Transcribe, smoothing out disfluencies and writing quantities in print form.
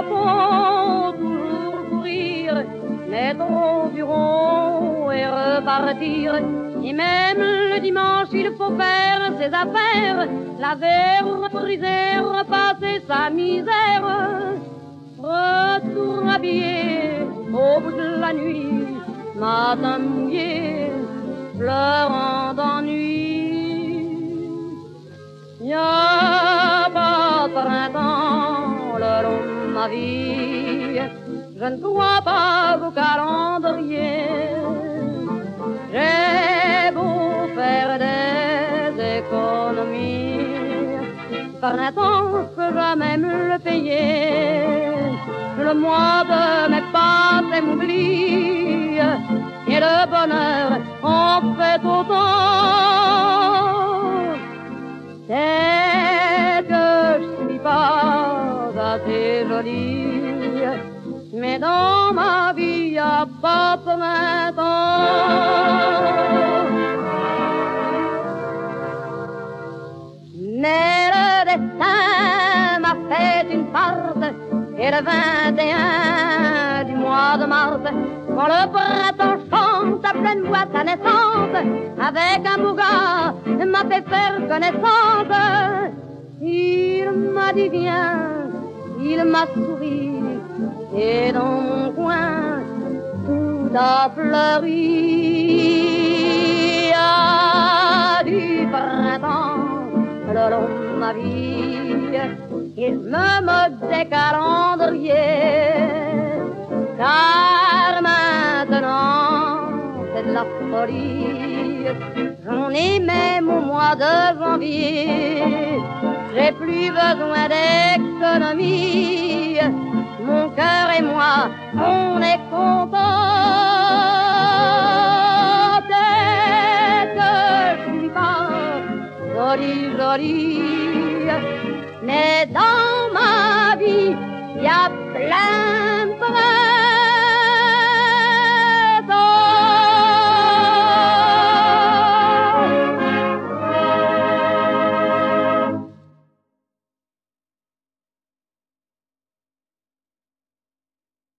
faut toujours courir, mettre au bureau et repartir. Et même le dimanche, il faut faire ses affaires, laver, repriser, repasser sa misère. Retour habillé au bout de la nuit, matin mouillé, pleurant d'ennui. Y a pas de printemps le long de ma vie, je ne crois pas au calendrier. J'ai beau faire des économies, printemps que jamais me le payer. Le mois de mes pâtes m'oublie, et le bonheur en fait autant. C'est que je suis pas assez jolie, mais dans ma vie y a pas de printemps. Mais le destin m'a fait une farce, et le 21 du mois de mars, quand le printemps chante à pleine voix sa naissance, avec un beau gars m'a fait faire connaissance. Il m'a dit viens, il m'a souri, et dans mon coin tout a fleuri. Ah, du printemps le long de ma vie, il me moque des calendriers, car maintenant c'est de la folie. J'en ai même au mois de janvier, j'ai plus besoin d'économie. Mon cœur et moi, on est contents. Dès que je suis pas jolie, jolie, mais dans ma vie, y a plein de